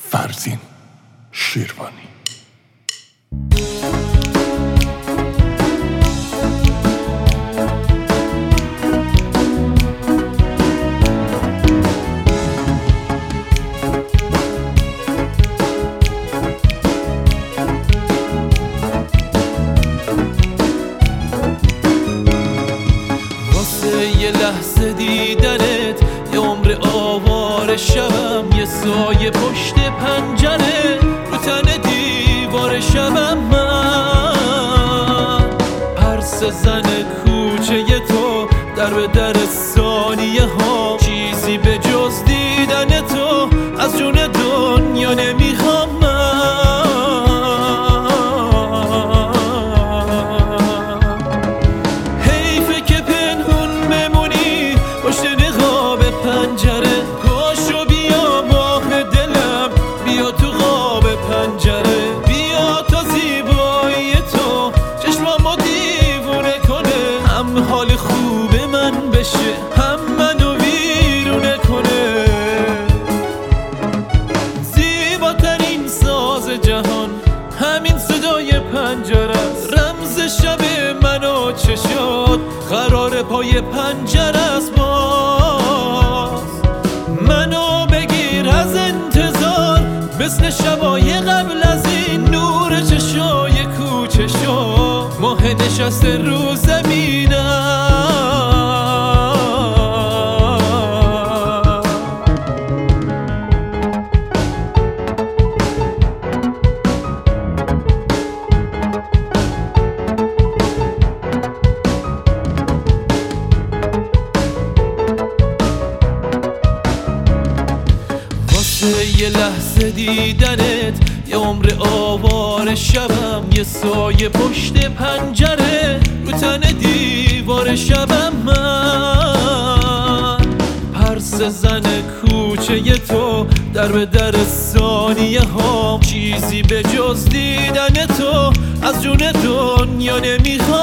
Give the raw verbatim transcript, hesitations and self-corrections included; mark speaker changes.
Speaker 1: فرزین شیروانی.
Speaker 2: یه لحظه دیدنت یه عمر آواره شبم، یه سایه پشت پنجره رو تن دیوار شبم. من پرس زن کوچه تو در به در ثانیه ها، چیزی به جز دیدن تو از جون دنیا نمیخوام. پاشو بیا ماه دلم، بیا تو قاب پنجره، بیا تا زیبایی تو چشمامو دیوونه کنه، هم حال خوب من بشه هم منو ویرونه کنه. زیباترین ساز جهان همین صدای پنجره است، رمز شب منو چشات قرار پای پنجره است. منو بگیر از انتظار مثل شبای قبل از این، نور چشای کوچه شو ماه نشسته رو زمینم. یه لحظه دیدنت یه عمر آواره شبم، یه سایه پشت پنجره رو تن دیوار شبم. من پرس زن کوچه تو در به در ثانیه ها، چیزی به جز دیدن تو از جون دنیا نمیخوام.